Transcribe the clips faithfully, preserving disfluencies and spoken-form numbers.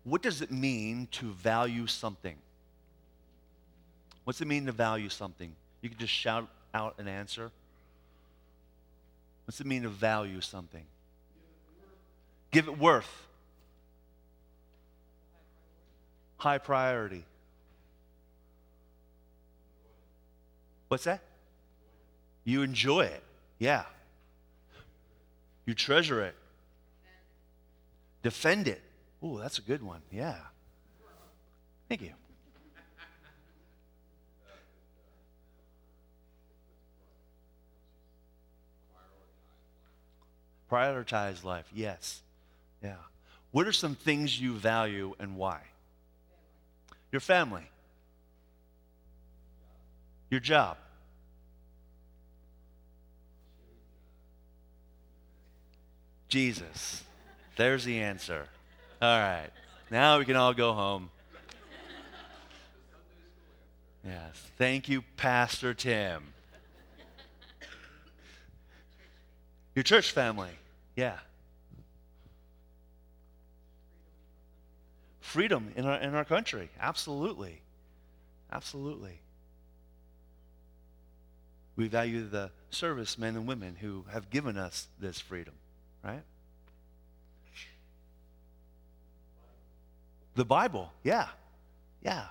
What does it mean to value something? What's it mean to value something? You can just shout out an answer. What's it mean to value something? Give it worth. High priority. What's that? You enjoy it. Yeah. You treasure it. Defend it. Ooh, that's a good one. Yeah. Thank you. Prioritize life. Yes. Yeah. What are some things you value and why? Your family. Your job. Jesus. There's the answer. All right. Now we can all go home. Yes. Thank you, Pastor Tim. Your church family. Yeah. Freedom in our in our country. Absolutely. Absolutely. We value the servicemen and women who have given us this freedom, right? The Bible, yeah, yeah.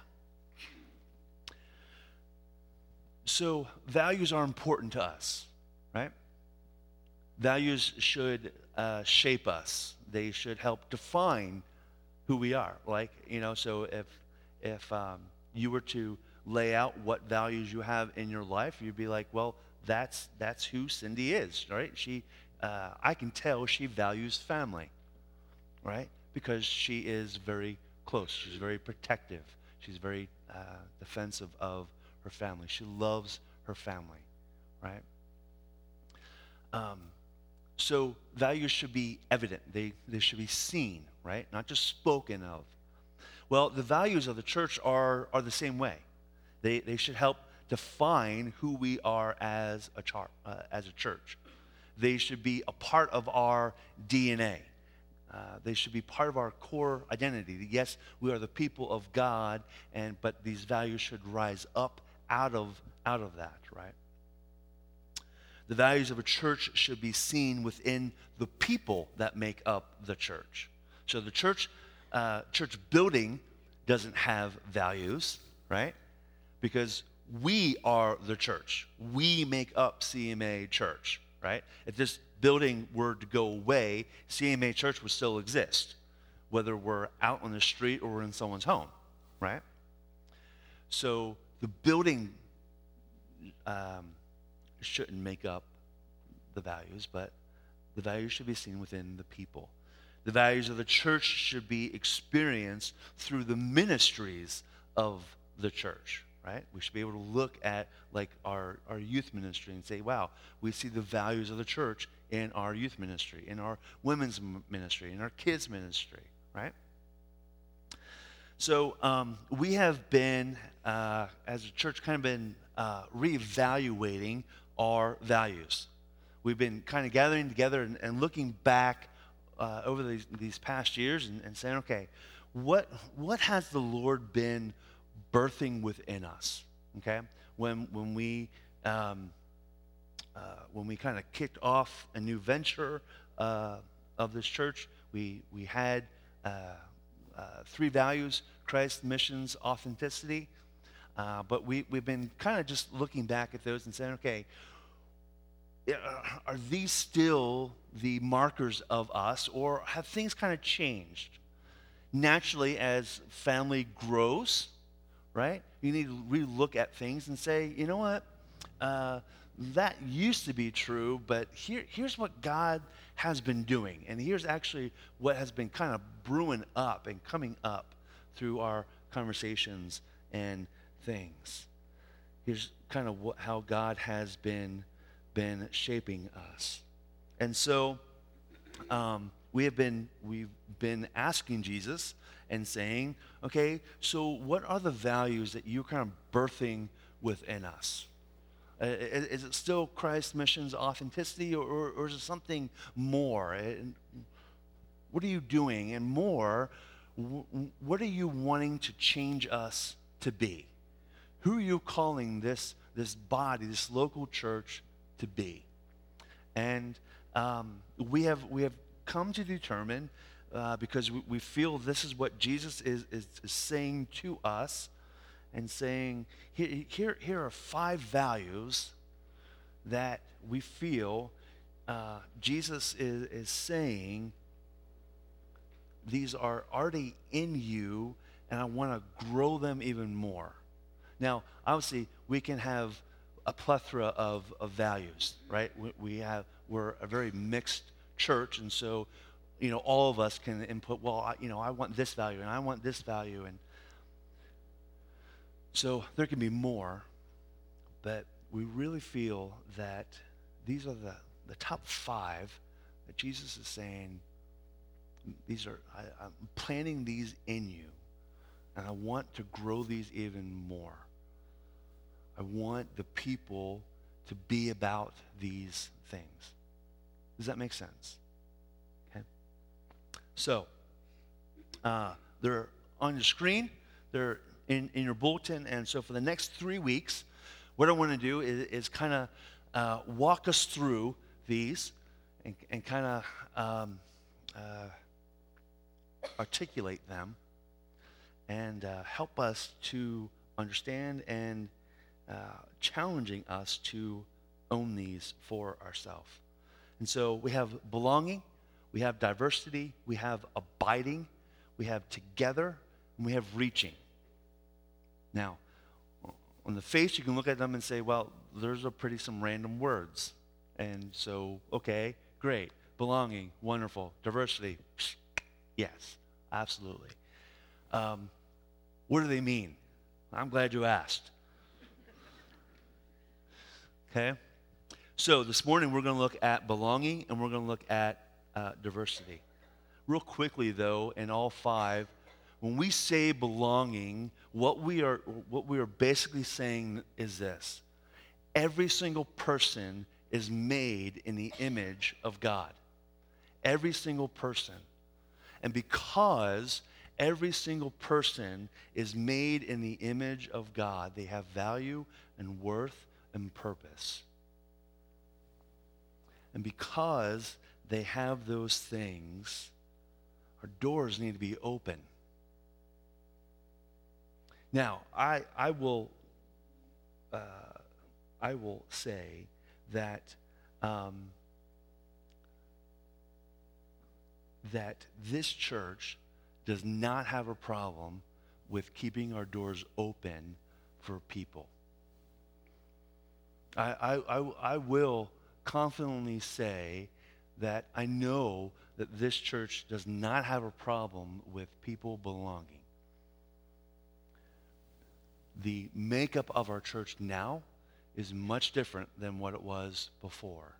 So values are important to us, right? Values should uh, shape us. They should help define who we are. Like, you know, so if if um, you were to lay out what values you have in your life, you'd be like, well, that's that's who Cindy is, right? She, uh, I can tell she values family, right? Because she is very close. She's very protective. She's very uh, defensive of her family. She loves her family, right? Um, so values should be evident. They they should be seen, right? Not just spoken of. Well, the values of the church are are the same way. They they should help define who we are as a char, uh, as a church. They should be a part of our D N A. Uh, they should be part of our core identity. Yes, we are the people of God, and but these values should rise up out of out of that, right? The values of a church should be seen within the people that make up the church. So the church uh, church building doesn't have values, right? Because we are the church. We make up C M A Church, right? If this building were to go away, C M A Church would still exist, whether we're out on the street or we're in someone's home, right? So the building um, shouldn't make up the values, but the values should be seen within the people. The values of the church should be experienced through the ministries of the church, right? We should be able to look at like our, our youth ministry and say, wow, we see the values of the church in our youth ministry, in our women's ministry, in our kids ministry, right? So um, we have been, uh, as a church, kind of been uh, reevaluating our values. We've been kind of gathering together and, and looking back uh, over these, these past years and, and saying, okay, what what has the Lord been birthing within us? Okay, when when we um, uh, when we kind of kicked off a new venture uh, of this church, we we had uh, uh, three values: Christ, missions, authenticity. Uh, but we we've been kind of just looking back at those and saying, okay, are these still the markers of us, or have things kind of changed? Naturally, as family grows, right, you need to relook at things and say, you know what, uh, that used to be true, but here, here's what God has been doing, and here's actually what has been kind of brewing up and coming up through our conversations and things. Here's kind of what, how God has been been shaping us. And so um, we have been we've been asking Jesus and saying, okay, so what are the values that you're kind of birthing within us? Uh, is, is it still Christ, missions, authenticity, or, or, or is it something more? And what are you doing? And more, what are you wanting to change us to be? Who are you calling this, this body, this local church to be? And um, we have we have come to determine, uh, because we, we feel this is what Jesus is, is, is saying to us, and saying, here, here, here are five values that we feel uh, Jesus is, is saying, these are already in you, and I want to grow them even more. Now, obviously, we can have a plethora of, of values, right? We, we have, we're a very mixed church, and so, you know, all of us can input, well, I, you know, I want this value, and I want this value, and so there can be more, but we really feel that these are the, the top five that Jesus is saying, these are, I, I'm planting these in you, and I want to grow these even more. I want the people to be about these things. Does that make sense? Okay. So, uh, they're on your screen. They're in, in your bulletin. And so for the next three weeks, what I want to do is, is kind of uh, walk us through these and, and kind of um, uh, articulate them and uh, help us to understand and uh, challenging us to own these for ourselves. And so we have belonging, we have diversity, we have abiding, we have together, and we have reaching. Now, on the face, you can look at them and say, well, those are pretty some random words. And so, okay, great. Belonging, wonderful. Diversity, yes, absolutely. Um, what do they mean? I'm glad you asked. Okay? So this morning we're going to look at belonging and we're going to look at uh, diversity. Real quickly, though, in all five, when we say belonging, what we are what we are basically saying is this: every single person is made in the image of God. Every single person. And because every single person is made in the image of God, they have value and worth and purpose. And because they have those things, our doors need to be open. Now, I I will uh, I will say that um, that this church does not have a problem with keeping our doors open for people. I I I, I will confidently say that I know that this church does not have a problem with people belonging. The makeup of our church now is much different than what it was before.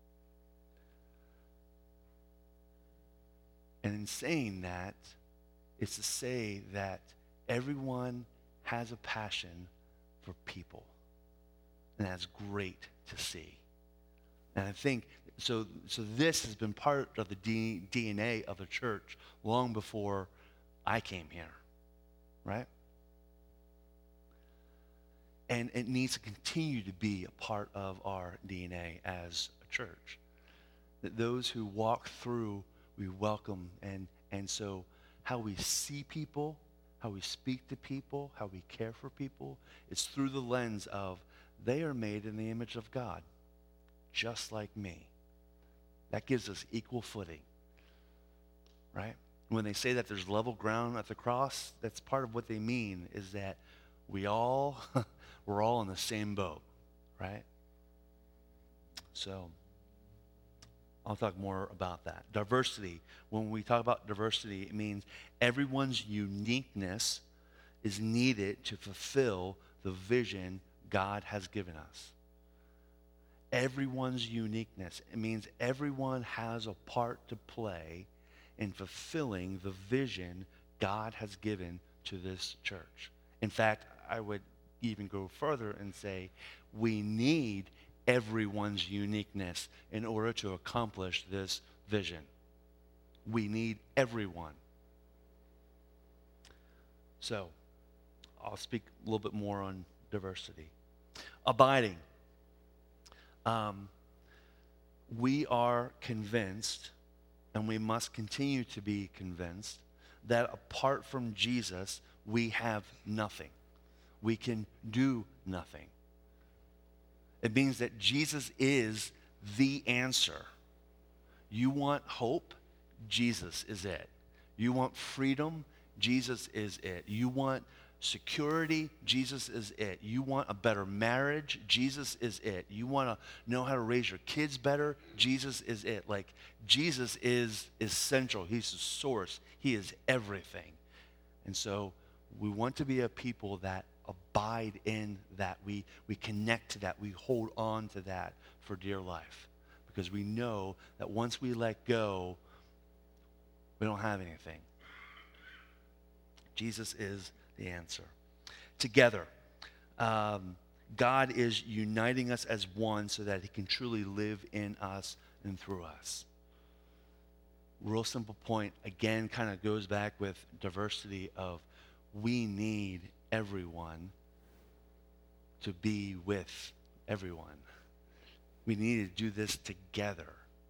And in saying that, it's to say that everyone has a passion for people. And that's great to see. And I think, so so this has been part of the D, D N A of the church long before I came here, right? And it needs to continue to be a part of our D N A as a church. That those who walk through, we welcome. And, and so how we see people, how we speak to people, how we care for people, it's through the lens of they are made in the image of God, just like me. That gives us equal footing, right? When they say that there's level ground at the cross, that's part of what they mean, is that we all, we're all in the same boat, right? So, I'll talk more about that. Diversity. When we talk about diversity, it means everyone's uniqueness is needed to fulfill the vision God has given us. Everyone's uniqueness. It means everyone has a part to play in fulfilling the vision God has given to this church. In fact, I would even go further and say we need everyone's uniqueness in order to accomplish this vision. We need everyone. So, I'll speak a little bit more on diversity. Abiding. Um, we are convinced, and we must continue to be convinced, that apart from Jesus, we have nothing. We can do nothing. It means that Jesus is the answer. You want hope? Jesus is it. You want freedom? Jesus is it. You want security? Jesus is it. You want a better marriage? Jesus is it. You want to know how to raise your kids better? Jesus is it. Like, Jesus is essential. He's the source. He is everything. And so we want to be a people that abide in that. We, we connect to that. We hold on to that for dear life. Because we know that once we let go, we don't have anything. Jesus is the answer. Together, um, God is uniting us as one so that he can truly live in us and through us. Real simple point, again, kind of goes back with diversity of we need everyone to be with everyone. We need to do this together.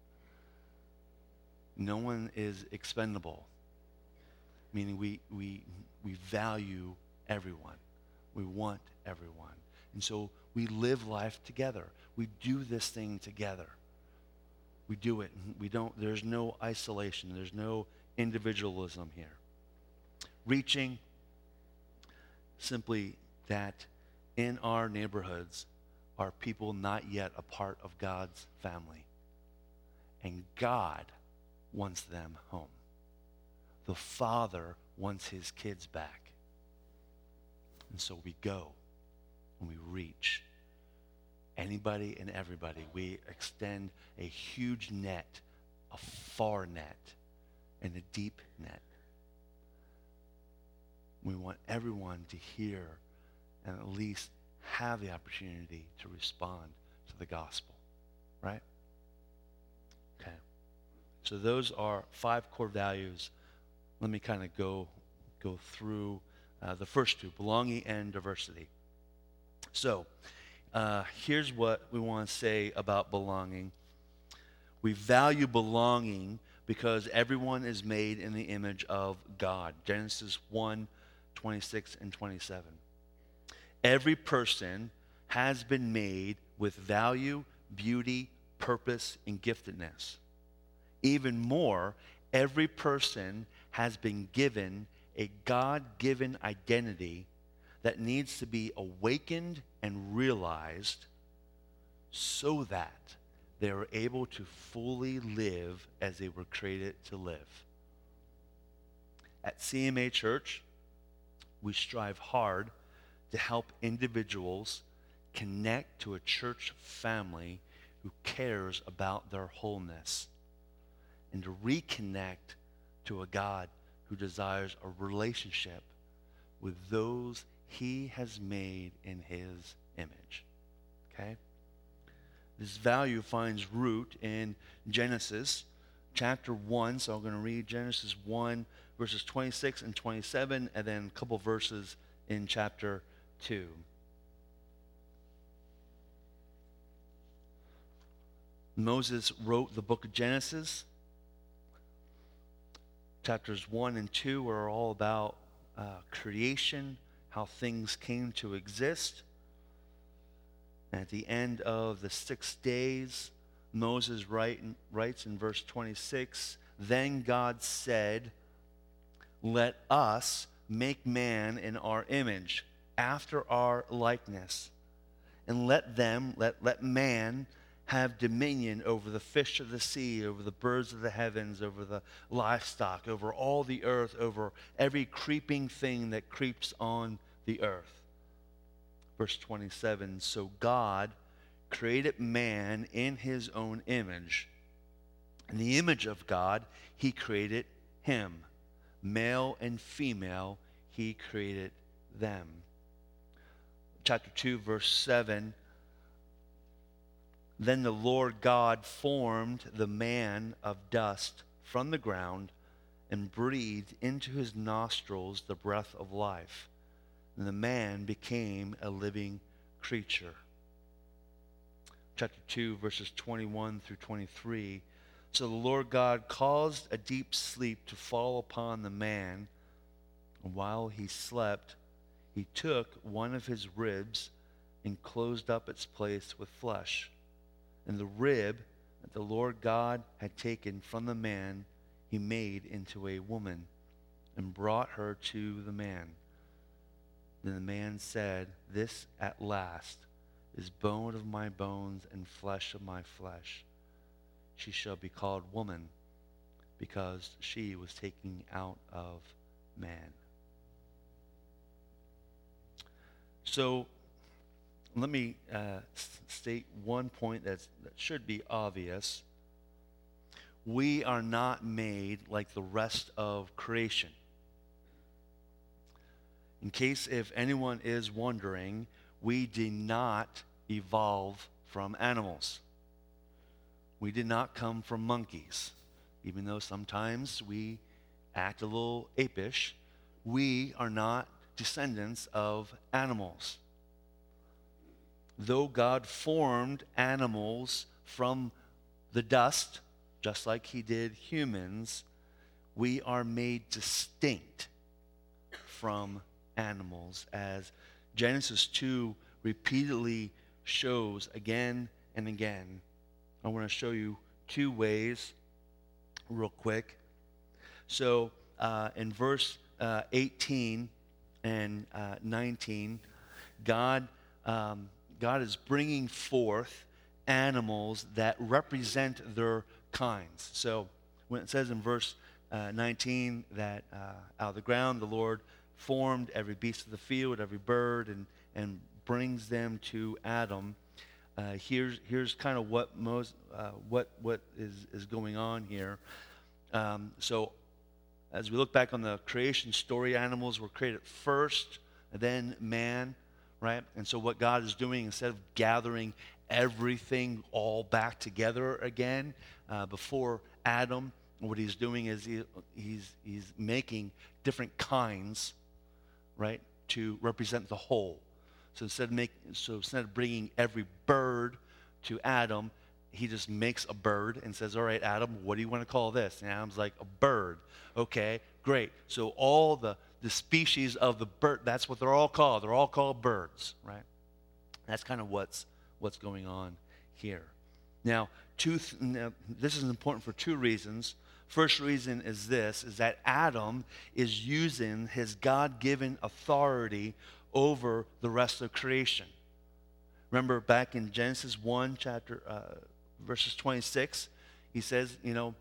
No one is expendable, meaning we we we value everyone. We want everyone. And so we live life together. We do this thing together. We do it. We don't, there's no isolation. There's no individualism here. Reaching, simply that in our neighborhoods are people not yet a part of God's family. And God wants them home. The Father wants his kids back. And so we go and we reach anybody and everybody. We extend a huge net, a far net, and a deep net. We want everyone to hear and at least have the opportunity to respond to the gospel, right? Okay. So those are five core values. Let me kind of go go through uh, the first two, belonging and diversity. So uh, here's what we want to say about belonging. We value belonging because everyone is made in the image of God. Genesis one, twenty-six and twenty-seven. Every person has been made with value, beauty, purpose, and giftedness. Even more, every person has been given a God-given identity that needs to be awakened and realized so that they are able to fully live as they were created to live. At C M A Church, we strive hard to help individuals connect to a church family who cares about their wholeness and to reconnect to a God who desires a relationship with those he has made in his image. Okay? This value finds root in Genesis chapter one. So I'm going to read Genesis one, verses twenty-six and twenty-seven, and then a couple verses in chapter two. Moses wrote the book of Genesis. Chapters one and two are all about uh, creation, how things came to exist. And at the end of the six days, Moses write, writes in verse twenty-six, "Then God said, 'Let us make man in our image, after our likeness, and let them, let, let man have dominion over the fish of the sea, over the birds of the heavens, over the livestock, over all the earth, over every creeping thing that creeps on the earth.'" Verse twenty-seven, "So God created man in his own image. In the image of God, he created him. Male and female, he created them." Chapter two, verse seven, "Then the Lord God formed the man of dust from the ground and breathed into his nostrils the breath of life. And the man became a living creature. Chapter two, verses twenty-one through twenty-three. So the Lord God caused a deep sleep to fall upon the man, and while he slept, he took one of his ribs and closed up its place with flesh. And the rib that the Lord God had taken from the man, he made into a woman and brought her to the man. Then the man said, "This at last is bone of my bones and flesh of my flesh. She shall be called woman, because she was taken out of man." So let me uh, state one point that's, that should be obvious. We are not made like the rest of creation. In case if anyone is wondering, we did not evolve from animals. We did not come from monkeys. Even though sometimes we act a little apish, we are not descendants of animals. Though God formed animals from the dust, just like he did humans, we are made distinct from animals, as Genesis two repeatedly shows again and again. I want to show you two ways real quick. So uh, in verse uh, eighteen and uh, nineteen, God, um, God is bringing forth animals that represent their kinds. So when it says in verse uh, nineteen that uh, out of the ground the Lord formed every beast of the field, every bird, and, and brings them to Adam, uh, here's here's kind of what most uh, what what is, is going on here. Um, so as we look back on the creation story, animals were created first, then man, right? And so what God is doing, instead of gathering everything all back together again uh, before Adam, what he's doing is he, he's he's making different kinds, right, to represent the whole. So instead of make, so instead of bringing every bird to Adam, he just makes a bird and says, "All right, Adam, what do you want to call this?" And Adam's like, "A bird." Okay, great. So all the the species of the bird, that's what they're all called. They're all called birds, right? That's kind of what's what's going on here. Now, two th- now, this is important for two reasons. First reason is this, is that Adam is using his God-given authority over the rest of creation. Remember back in Genesis one, chapter uh, verses twenty-six, he says, you know,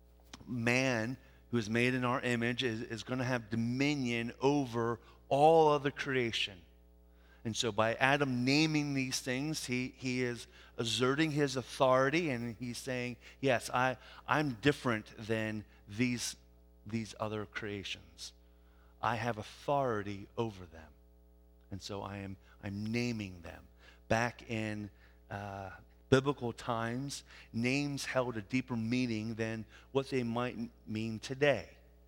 man who is made in our image is, is going to have dominion over all other creation. And so by Adam naming these things, he, he is asserting his authority, and he's saying, yes, I, I'm different than these, these other creations. I have authority over them. And so I am I'm naming them. Back in uh, biblical times, names held a deeper meaning than what they might mean today.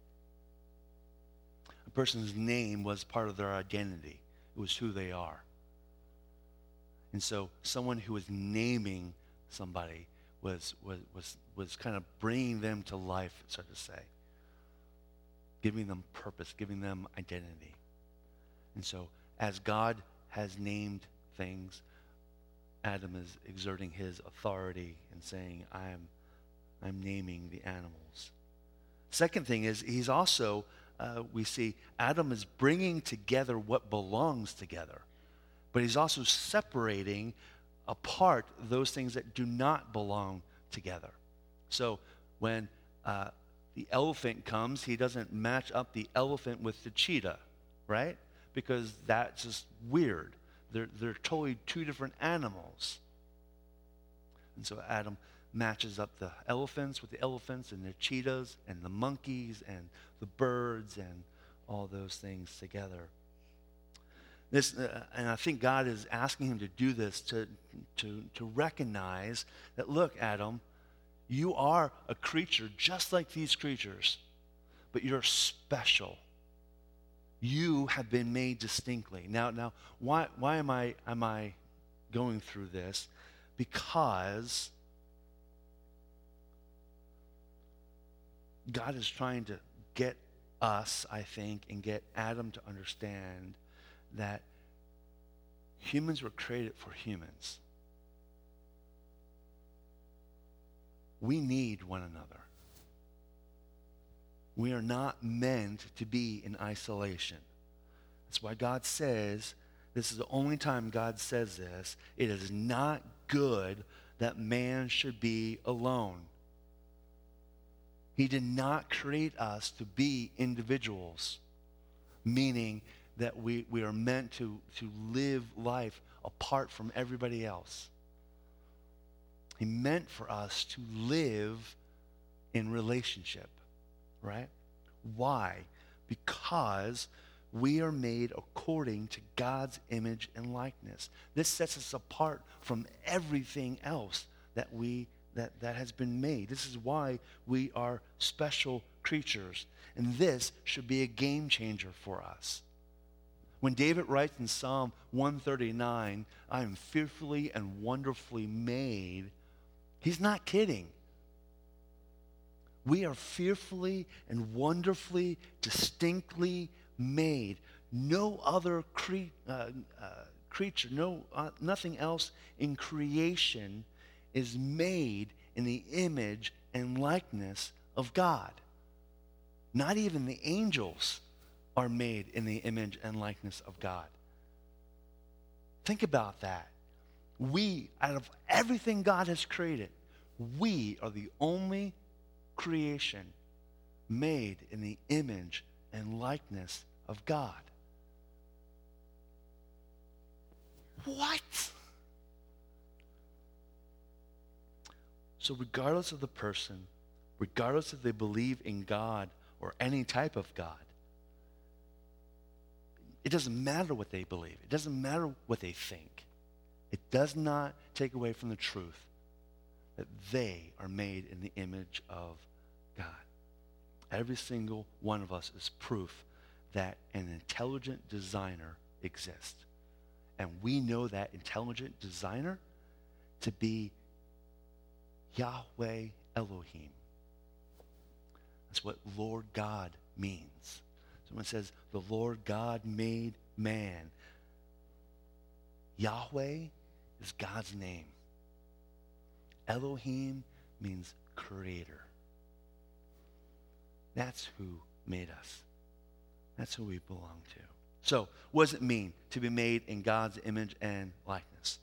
A person's name was part of their identity. It was who they are. And so someone who was naming somebody was, was, was, was kind of bringing them to life, so to say. Giving them purpose, giving them identity. And so as God has named things, Adam is exerting his authority and saying, I am, I'm naming the animals. Second thing is, he's also, uh, we see, Adam is bringing together what belongs together. But he's also separating apart those things that do not belong together. So when uh, the elephant comes, he doesn't match up the elephant with the cheetah, right? Because that's just weird. They're, they're totally two different animals. And so Adam matches up the elephants with the elephants, and the cheetahs and the monkeys and the birds and all those things together. This, uh, and I think God is asking him to do this to, to, to recognize that, look, Adam, you are a creature just like these creatures. but you're special. You have been made distinctly. Now, now, why, why am I, am I going through this? Because God is trying to get us, I think, and get Adam to understand that humans were created for humans. We need one another. We are not meant to be in isolation. That's why God says, this is the only time God says this, it is not good that man should be alone. He did not create us to be individuals, meaning that we, we are meant to, to live life apart from everybody else. He meant for us to live in relationship, right? Why? Because we are made according to God's image and likeness. This sets us apart from everything else that we that, that has been made. This is why we are special creatures. And this should be a game changer for us. When David writes in Psalm one thirty-nine, I am fearfully and wonderfully made, he's not kidding. We are fearfully and wonderfully, distinctly made. No other cre- uh, uh, creature, no, uh, nothing else in creation is made in the image and likeness of God. Not even the angels are made in the image and likeness of God. Think about that. We, out of everything God has created, we are the only creation made in the image and likeness of God. What? So regardless of the person, regardless if they believe in God or any type of God, it doesn't matter what they believe. It doesn't matter what they think. It does not take away from the truth that they are made in the image of God. Every single one of us is proof that an intelligent designer exists. And we know that intelligent designer to be Yahweh Elohim. That's what Lord God means. So when it says the Lord God made man, Yahweh is God's name. Elohim means creator. That's who made us. That's who we belong to. So, what does it mean to be made in God's image and likeness?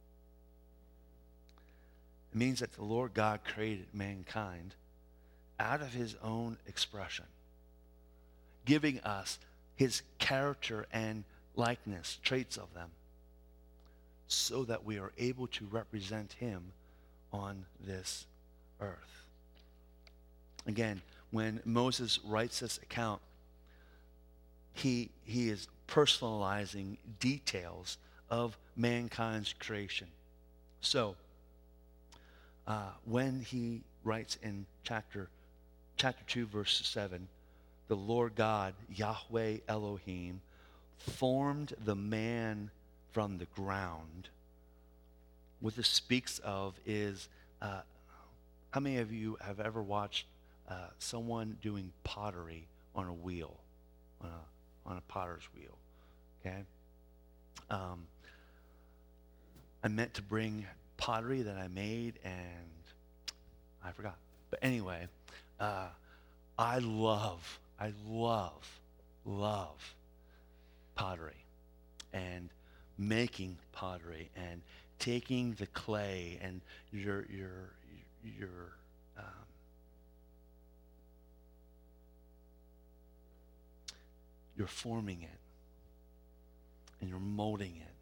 It means that the Lord God created mankind out of his own expression, giving us his character and likeness, traits of them, so that we are able to represent him on this earth. Again, when Moses writes this account, he, he is personalizing details of mankind's creation. So, uh, when he writes in chapter, chapter two, verse seven, the Lord God, Yahweh Elohim, formed the man from the ground. What this speaks of is, uh, how many of you have ever watched uh, someone doing pottery on a wheel, on a, on a potter's wheel? Okay? Um, I meant to bring pottery that I made, and I forgot. But anyway, uh, I love, I love, love pottery and making pottery and taking the clay and your your your um, you're forming it and you're molding it.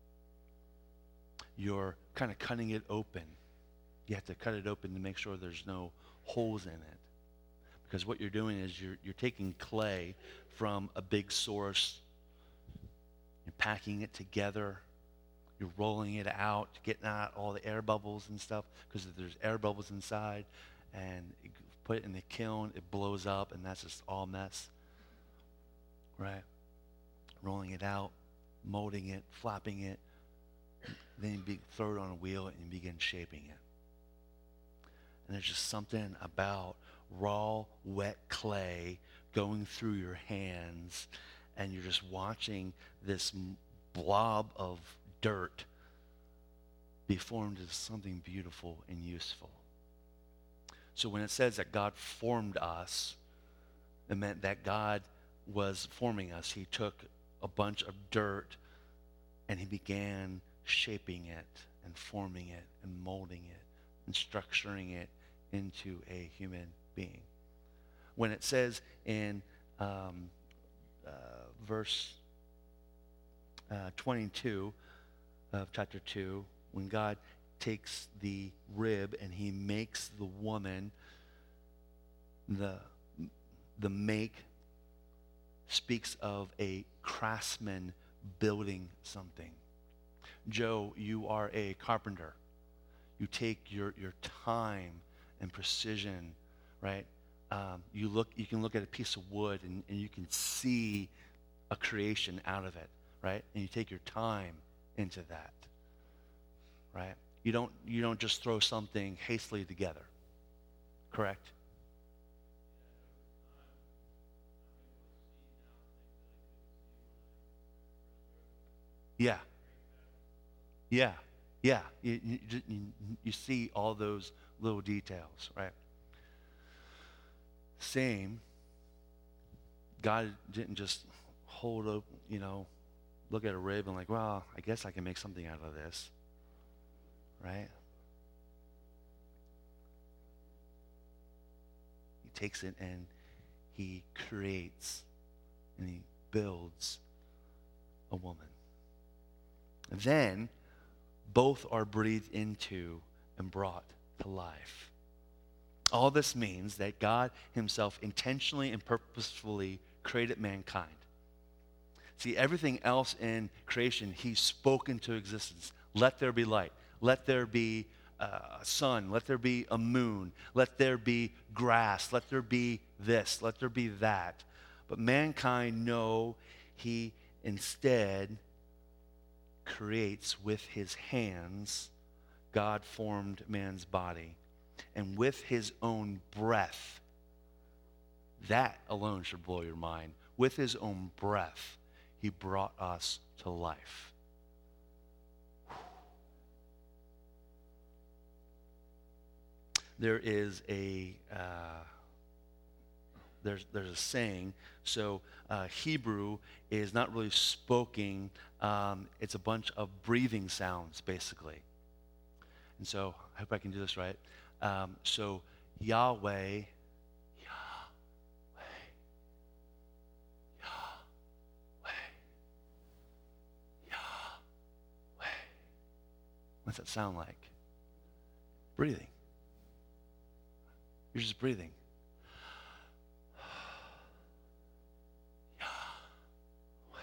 You're kind of cutting it open. You have to cut it open to make sure there's no holes in it. Because what you're doing is you're, you're taking clay from a big source, you're packing it together, you're rolling it out, getting out all the air bubbles and stuff, because there's air bubbles inside, and put it in the kiln, it blows up, and that's just all mess, right? Rolling it out, molding it, flapping it, then you be, throw it on a wheel and you begin shaping it. And there's just something about raw, wet clay going through your hands, and you're just watching this blob of dirt be formed into something beautiful and useful. So when it says that God formed us, it meant that God was forming us. He took a bunch of dirt and he began shaping it and forming it and molding it and structuring it into a human being. When it says in um, uh, verse uh, twenty-two of chapter two, when God takes the rib and he makes the woman, the, the make speaks of a craftsman building something. Joe, you are a carpenter. You take your, your time and precision, right? Um, you look. You can look at a piece of wood and, and you can see a creation out of it, right? And you take your time into that, right? You don't. You don't just throw something hastily together, correct? Yeah. Yeah. Yeah. You, you, you, you see all those little details, right? Same. God didn't just hold up, you know, look at a rib and like, well, I guess I can make something out of this, right? He takes it and he creates and he builds a woman. And then both are breathed into and brought to life. All this means that God himself intentionally and purposefully created mankind. See, everything else in creation, he spoke into existence. Let there be light. Let there be a sun. Let there be a moon. Let there be grass. Let there be this. Let there be that. But mankind, no, he instead creates with his hands. God formed man's body. And with his own breath, that alone should blow your mind. With his own breath, he brought us to life. There is a uh, there's there's a saying. So uh, Hebrew is not really spoken. Um, it's a bunch of breathing sounds, basically. And so I hope I can do this right. Um, so Yahweh, Yahweh, Yahweh, Yahweh. What's that sound like? Breathing. You're just breathing. Yahweh.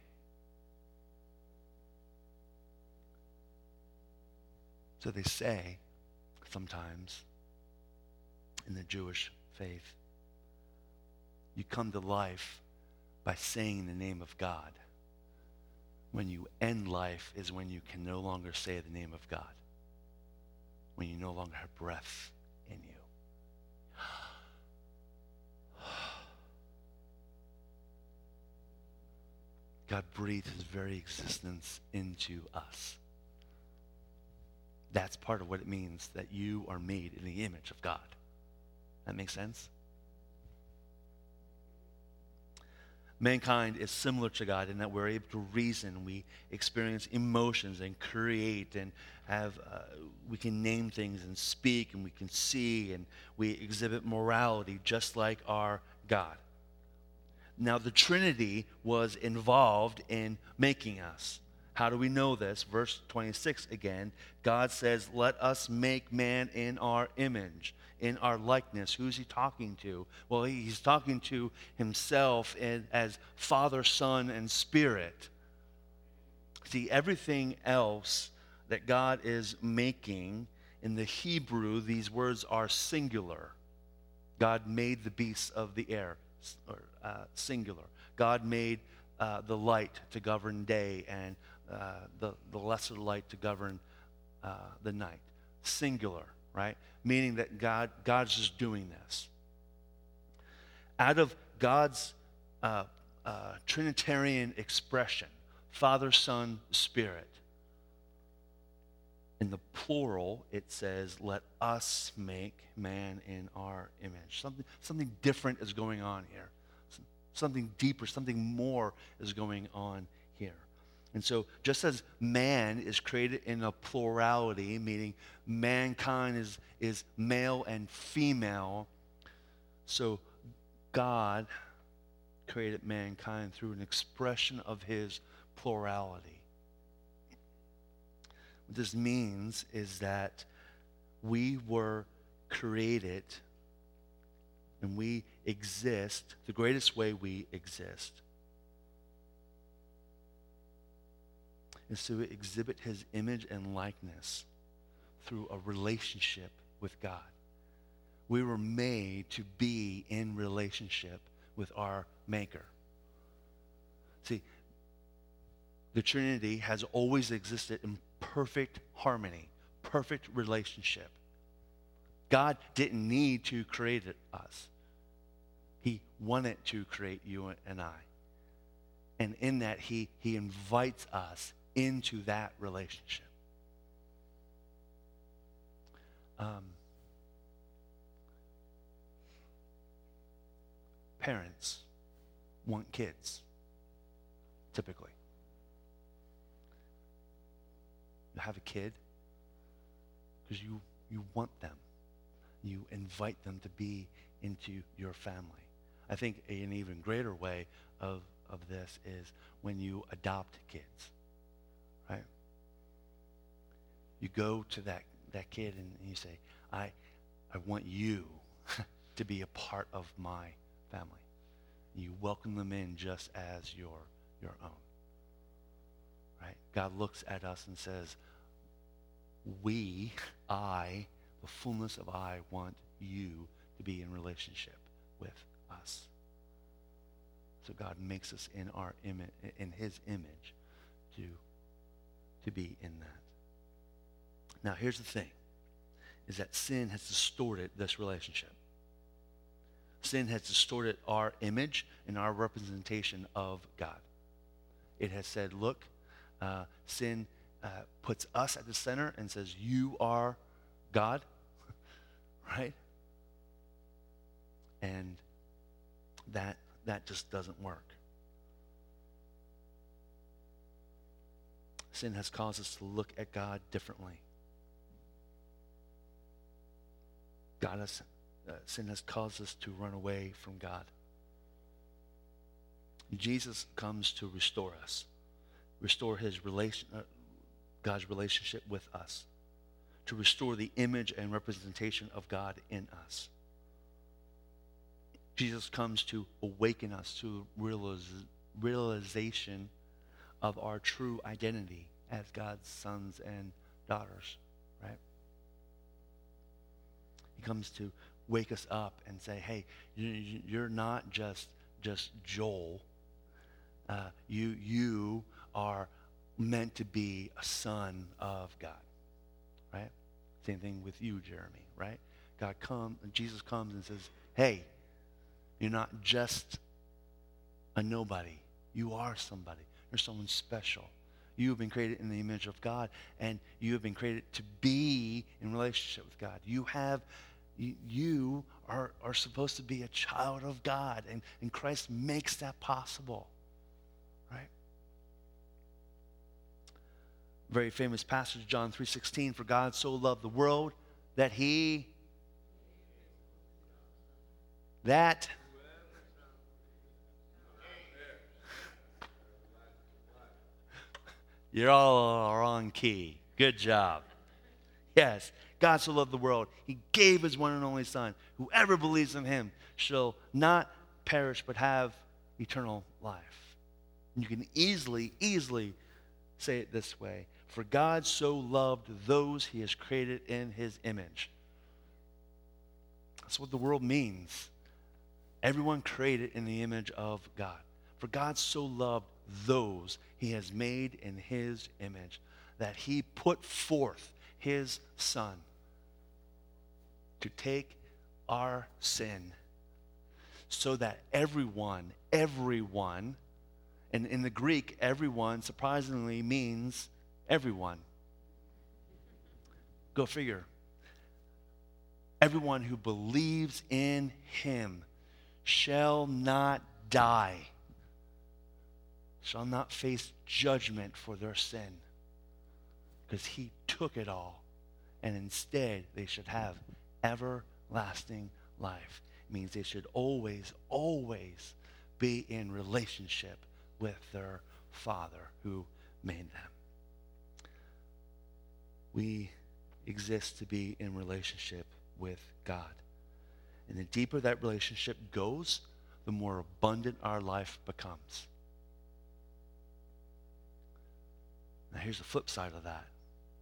So they say, sometimes in the Jewish faith, you come to life by saying the name of God. When you end life is when you can no longer say the name of God. When you no longer have breath in you. God breathed his very existence into us. That's part of what it means that you are made in the image of God. That makes sense? Mankind is similar to God in that we're able to reason, we experience emotions and create and have, uh, we can name things and speak and we can see and we exhibit morality just like our God. Now the Trinity was involved in making us. How do we know this? Verse twenty-six again, God says, let us make man in our image, in our likeness. Who's he talking to? Well, he's talking to himself in, as Father, Son, and Spirit. See, everything else that God is making, in the Hebrew, these words are singular. God made the beasts of the air, or uh, singular. God made uh, the light to govern day and uh, the, the lesser light to govern uh, the night. Singular, right? Meaning that God God's just doing this. Out of God's uh, uh, Trinitarian expression, Father, Son, Spirit, in the plural, it says, let us make man in our image. Something, something different is going on here. Something deeper, something more is going on here. And so just as man is created in a plurality, meaning mankind is, is male and female, so God created mankind through an expression of his plurality. What this means is that we were created and we exist the greatest way we exist is to exhibit his image and likeness through a relationship with God. We were made to be in relationship with our Maker. See, the Trinity has always existed in perfect harmony, perfect relationship. God didn't need to create us. He wanted to create you and I. And in that, he, he invites us into that relationship. Um, parents want kids, typically. You have a kid because you, you want them. You invite them to be into your family. I think an even greater way of, of this is when you adopt kids, right? You go to that, that kid and you say, I, I want you to be a part of my family. You welcome them in just as your, your own, right? God looks at us and says, we, I, the fullness of I, want you to be in relationship with us. So God makes us in our image, in his image, to, to be in that. Now here's the thing, is that sin has distorted this relationship. Sin has distorted our image and our representation of God. It has said, look, uh, sin uh, puts us at the center and says, you are God, right? And that that just doesn't work. Sin has caused us to look at God differently. God has, uh, sin has caused us to run away from God. Jesus comes to restore us, restore his relation, uh, God's relationship with us, to restore the image and representation of God in us. Jesus comes to awaken us to realize, realization of our true identity as God's sons and daughters, right? He comes to wake us up and say, hey, you, you're not just, just Joel. Uh, you, you are meant to be a son of God, right? Same thing with you, Jeremy, right? God come, Jesus comes and says, hey, you're not just a nobody. You are somebody. You're someone special. You have been created in the image of God, and you have been created to be in relationship with God. You have, you, you are, are supposed to be a child of God, and, and Christ makes that possible, right? Very famous passage, John three sixteen, for God so loved the world that he, that, you're all on key. Good job. Yes, God so loved the world. He gave his one and only Son. Whoever believes in him shall not perish but have eternal life. And you can easily, easily say it this way. For God so loved those he has created in his image. That's what the world means. Everyone created in the image of God. For God so loved those he has made in his image that he put forth his Son to take our sin so that everyone, everyone, and in the Greek, everyone surprisingly means everyone. Go figure. Everyone who believes in him shall not die, shall not face judgment for their sin, because he took it all, and instead they should have everlasting life. It means they should always, always be in relationship with their Father who made them. We exist to be in relationship with God. And the deeper that relationship goes, the more abundant our life becomes. Now here's the flip side of that.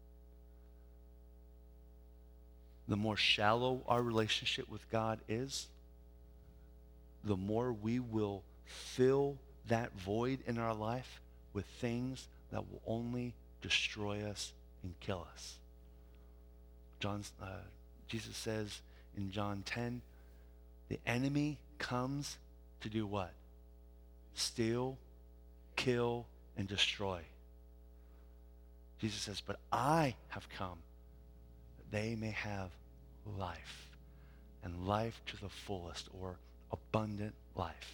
The more shallow our relationship with God is, the more we will fill that void in our life with things that will only destroy us and kill us. John's, uh, Jesus says in John ten, the enemy comes to do what? Steal, kill, and destroy. Jesus says, but I have come that they may have life, and life to the fullest, or abundant life.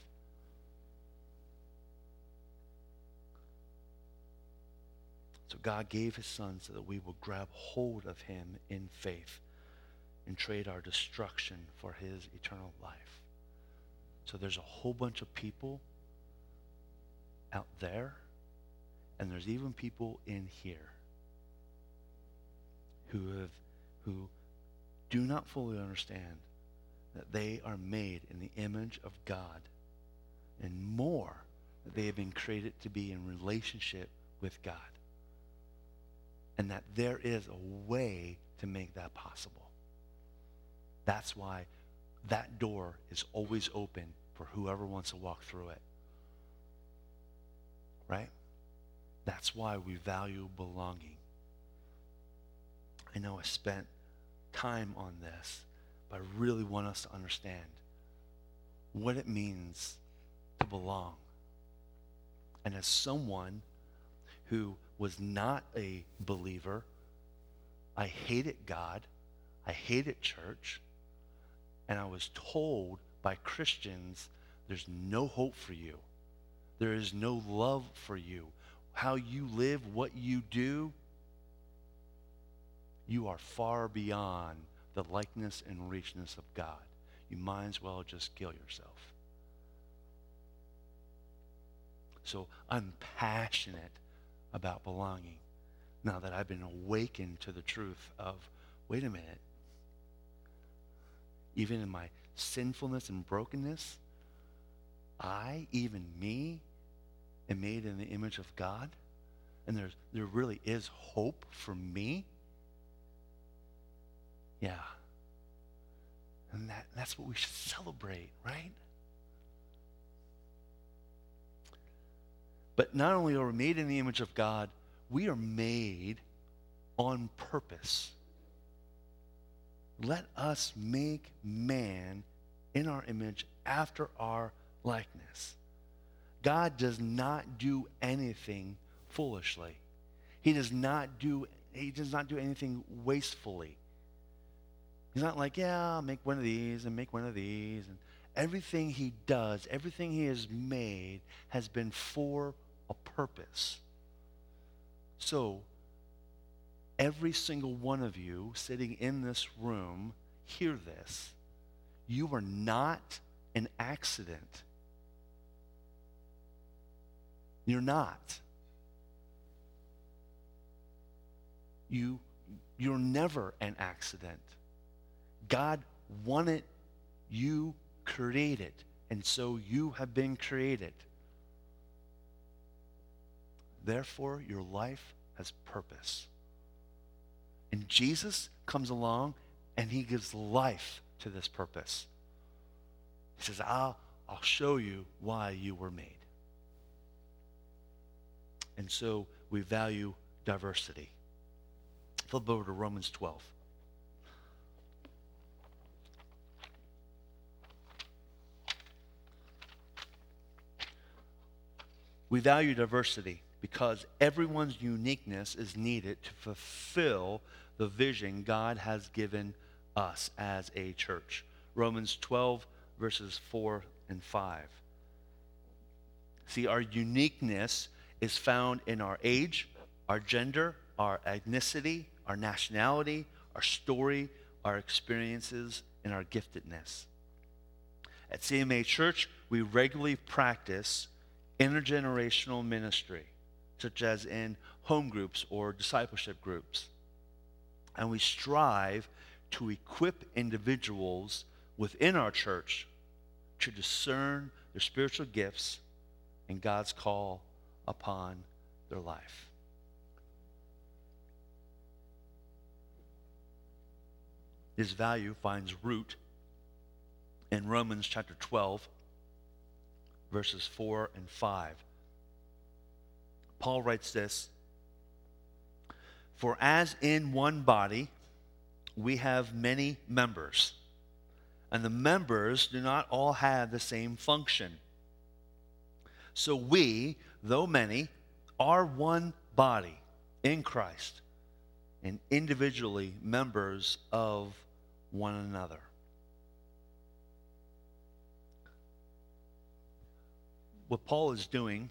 So God gave his Son so that we will grab hold of him in faith and trade our destruction for his eternal life. So there's a whole bunch of people out there, and there's even people in here who have who do not fully understand that they are made in the image of God, and more, that they have been created to be in relationship with God. And that there is a way to make that possible. That's why that door is always open for whoever wants to walk through it. Right? That's why we value belonging. I know I spent time on this, but I really want us to understand what it means to belong. And as someone who was not a believer, I hated God, I hated church, and I was told by Christians, there's no hope for you. There is no love for you. How you live, what you do, you are far beyond the likeness and richness of God. You might as well just kill yourself. So I'm passionate about belonging now that I've been awakened to the truth of, wait a minute, even in my sinfulness and brokenness, I, even me, am made in the image of God, and there's there really is hope for me. Yeah. And that, that's what we should celebrate, right? But not only are we made in the image of God, we are made on purpose. Let us make man in our image after our likeness. God does not do anything foolishly. He does not do he does not do anything wastefully. He's not like, yeah, I'll make one of these and make one of these. And everything he does, everything he has made has been for a purpose. So, every single one of you sitting in this room, hear this. You are not an accident. You're not. You, you're never an accident. God wanted you created, and so you have been created. Therefore, your life has purpose. And Jesus comes along and he gives life to this purpose. He says, I'll, I'll show you why you were made. And so we value diversity. Flip over to Romans twelve. We value diversity because everyone's uniqueness is needed to fulfill the vision God has given us as a church. Romans twelve, verses four and five. See, our uniqueness is found in our age, our gender, our ethnicity, our nationality, our story, our experiences, and our giftedness. At C M A Church, we regularly practice intergenerational ministry, such as in home groups or discipleship groups. And we strive to equip individuals within our church to discern their spiritual gifts and God's call upon their life. This value finds root in Romans chapter twelve, verses four and five. Paul writes this, "For as in one body we have many members, and the members do not all have the same function. So we, though many, are one body in Christ, and individually members of one another." What Paul is doing,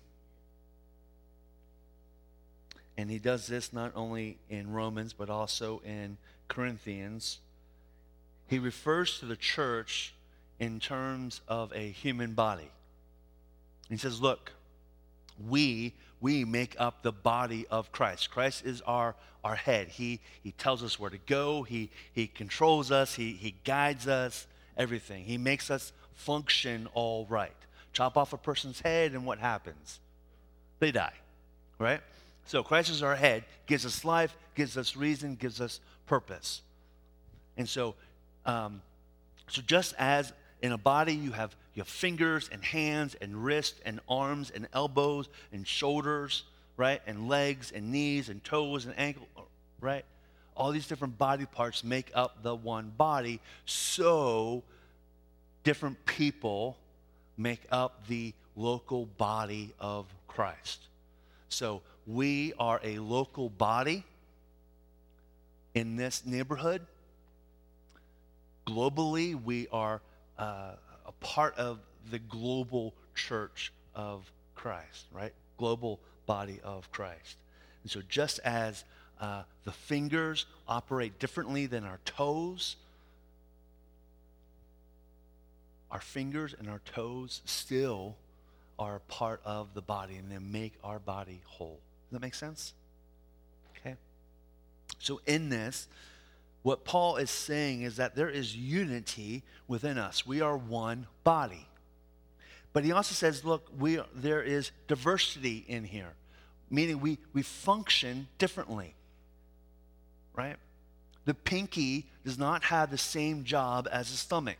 and he does this not only in Romans but also in Corinthians, he refers to the church in terms of a human body. He says, look, we we make up the body of Christ. Christ is our, our head. He he tells us where to go. He he controls us. He he guides us, everything. He makes us function all right. Chop off a person's head and what happens? They die, right? So Christ is our head, gives us life, gives us reason, gives us purpose. And so, um, so just as in a body you have, you have fingers and hands and wrists and arms and elbows and shoulders, right? And legs and knees and toes and ankles, right? All these different body parts make up the one body. So different people make up the local body of Christ. So we are a local body in this neighborhood. Globally, we are uh, a part of the global church of Christ, right? Global body of Christ. And so just as uh, the fingers operate differently than our toes, our fingers and our toes still are part of the body, and they make our body whole. Does that make sense? Okay. So in this, what Paul is saying is that there is unity within us. We are one body. But he also says, look, we are, there is diversity in here, meaning we, we function differently, right? The pinky does not have the same job as the stomach,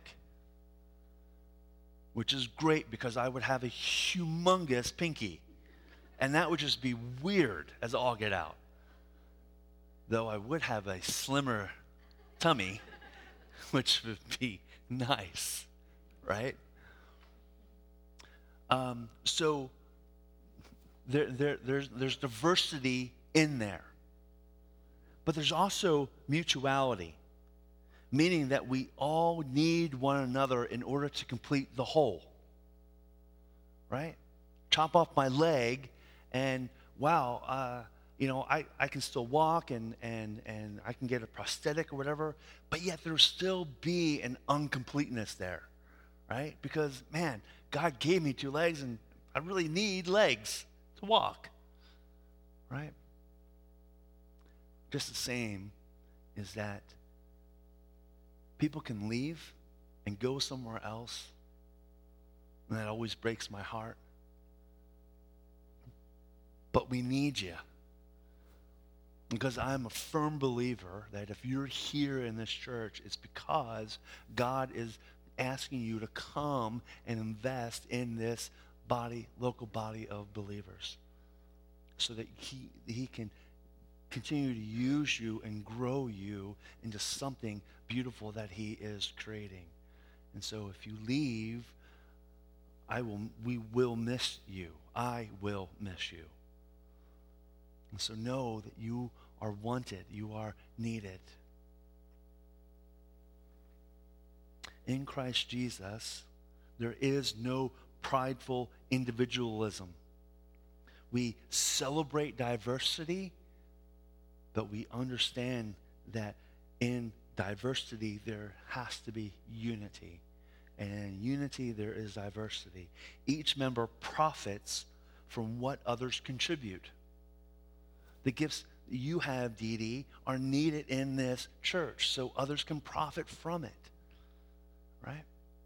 which is great because I would have a humongous pinky. And that would just be weird as all get out. Though I would have a slimmer tummy, which would be nice, right? Um, so there, there, there's, there's diversity in there. But there's also mutuality, meaning that we all need one another in order to complete the whole, right? Chop off my leg and, wow, uh, you know, I, I can still walk and, and, and I can get a prosthetic or whatever, but yet there'll still be an incompleteness there, right? Because, man, God gave me two legs and I really need legs to walk, right? Just the same is that people can leave and go somewhere else, and that always breaks my heart. But we need you. Because I'm a firm believer that if you're here in this church, it's because God is asking you to come and invest in this body, local body of believers, so that he, he can continue to use you and grow you into something beautiful that he is creating. And so if you leave, I will, we will miss you. I will miss you. And so know that you are wanted. You are needed. In Christ Jesus, there is no prideful individualism. We celebrate diversity, but we understand that in diversity there has to be unity. And in unity there is diversity. Each member profits from what others contribute. The gifts you have, Dee Dee, are needed in this church so others can profit from it. Right?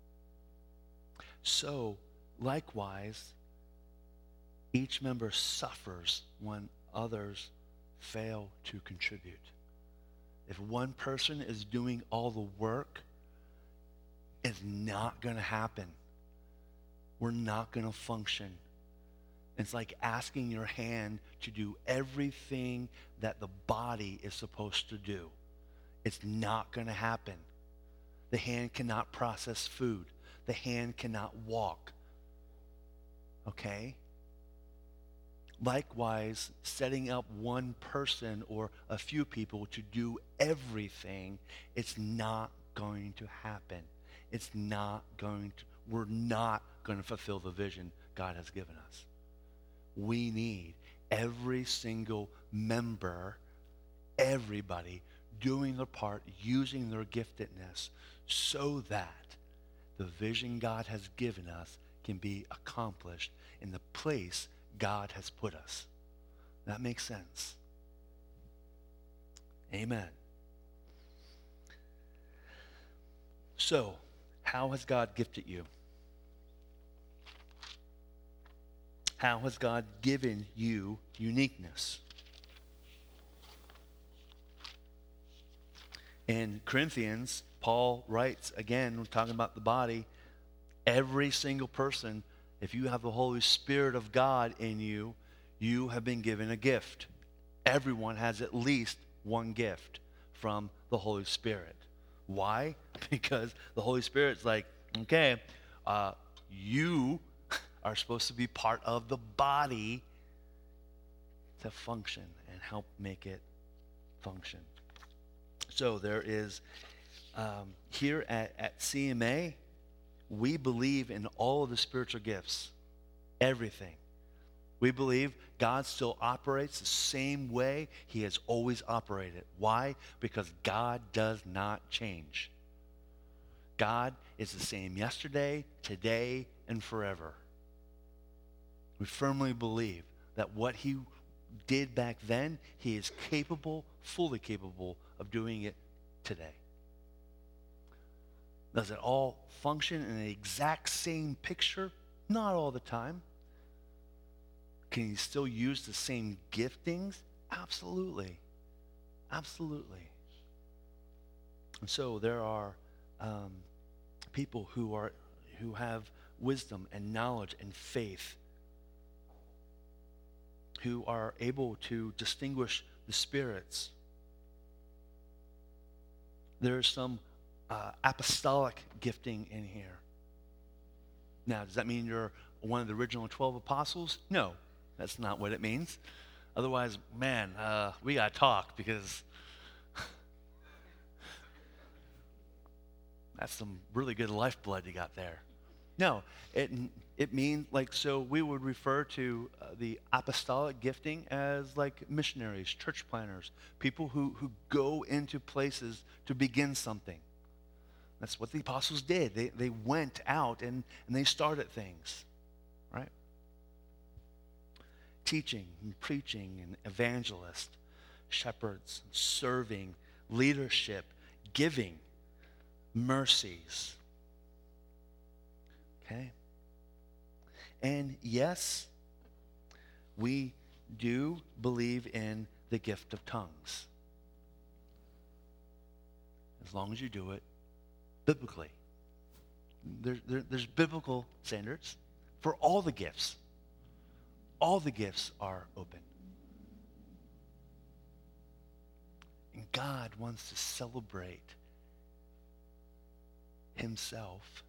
So, likewise, each member suffers when others fail to contribute. If one person is doing all the work, it's not going to happen. We're not going to function. It's like asking your hand to do everything that the body is supposed to do. It's not going to happen. The hand cannot process food. The hand cannot walk. Okay? Likewise, setting up one person or a few people to do everything, it's not going to happen. It's not going to, we're not going to fulfill the vision God has given us. We need every single member, everybody doing their part, using their giftedness so that the vision God has given us can be accomplished in the place God has put us. That makes sense. Amen. So, how has God gifted you? How has God given you uniqueness? In Corinthians, Paul writes, again, we're talking about the body, every single person, if you have the Holy Spirit of God in you, you have been given a gift. Everyone has at least one gift from the Holy Spirit. Why? Because the Holy Spirit's like, okay, uh, you are supposed to be part of the body to function and help make it function. So there is, um, here at, at C M A, we believe in all of the spiritual gifts, everything. We believe God still operates the same way he has always operated. Why? Because God does not change. God is the same yesterday, today, and forever. We firmly believe that what he did back then, he is capable, fully capable of doing it today. Does it all function in the exact same picture? Not all the time. Can he still use the same giftings? Absolutely. Absolutely. And so there are um, people who are who have wisdom and knowledge and faith, who are able to distinguish the spirits. There's some uh, apostolic gifting in here. Now, does that mean you're one of the original twelve apostles? No, that's not what it means. Otherwise, man, uh, we got to talk, because that's some really good lifeblood you got there. No, it it means, like, so we would refer to uh, the apostolic gifting as like missionaries, church planners, people who, who go into places to begin something. That's what the apostles did. They they went out and, and they started things, right? Teaching and preaching and evangelist, shepherds, serving, leadership, giving, mercies. Okay? And yes, we do believe in the gift of tongues. As long as you do it biblically. There, there, there's biblical standards for all the gifts. All the gifts are open. And God wants to celebrate himself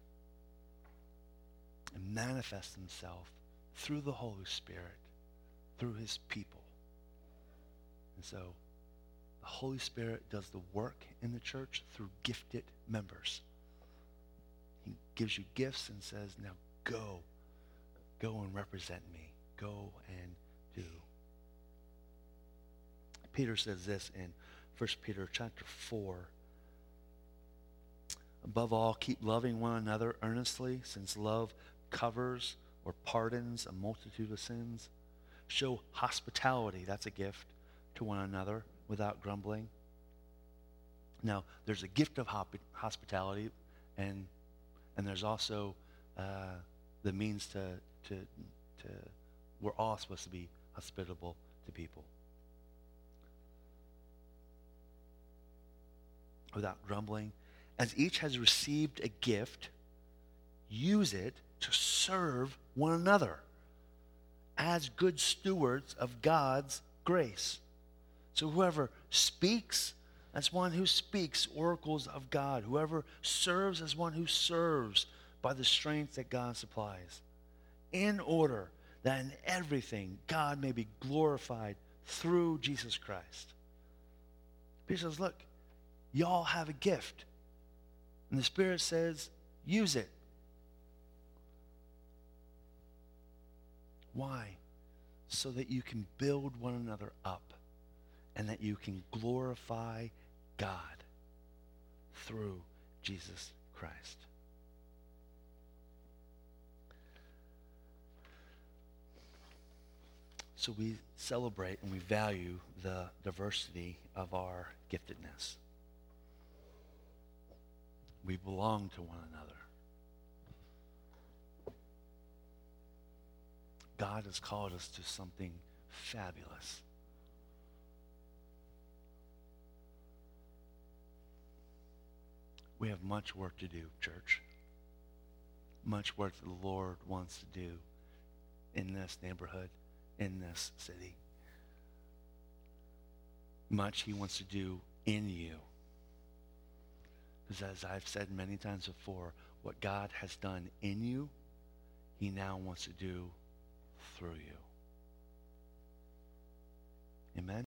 and manifest himself through the Holy Spirit, through his people. And so the Holy Spirit does the work in the church through gifted members. He gives you gifts and says, now go. Go and represent me. Go and do. Peter says this in First Peter chapter four. Above all, keep loving one another earnestly, since love covers or pardons a multitude of sins. Show hospitality, that's a gift, to one another without grumbling. Now, there's a gift of hop- hospitality, and and there's also uh, the means to, to, to, we're all supposed to be hospitable to people. Without grumbling. As each has received a gift, use it to serve one another as good stewards of God's grace. So whoever speaks, that's one who speaks oracles of God. Whoever serves is one who serves by the strength that God supplies, in order that in everything God may be glorified through Jesus Christ. Peter says, look, y'all have a gift. And the Spirit says, use it. Why? So that you can build one another up and that you can glorify God through Jesus Christ. So we celebrate and we value the diversity of our giftedness. We belong to one another. God has called us to something fabulous. We have much work to do, church. Much work that the Lord wants to do in this neighborhood, in this city. Much he wants to do in you. Because as I've said many times before, what God has done in you, he now wants to do through you. Amen?